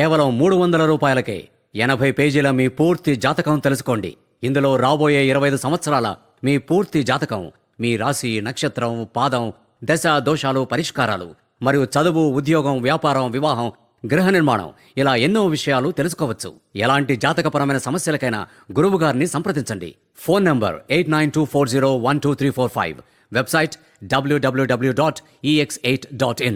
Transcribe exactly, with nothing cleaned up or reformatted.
కేవలం మూడు వందల రూపాయలకే ఎనభై పేజీల మీ పూర్తి జాతకం తెలుసుకోండి. ఇందులో రాబోయే ఇరవై ఐదు సంవత్సరాల మీ పూర్తి జాతకం, మీ రాశి, నక్షత్రం, పాదం, దశ, దోషాలు, పరిష్కారాలు మరియు చదువు, ఉద్యోగం, వ్యాపారం, వివాహం, గృహ నిర్మాణం ఇలా ఎన్నో విషయాలు తెలుసుకోవచ్చు. ఎలాంటి జాతకపరమైన సమస్యలకైనా గురువు గారిని సంప్రదించండి. Phone number eight nine two four zero one two three four five. Website W W W dot E X eight dot in.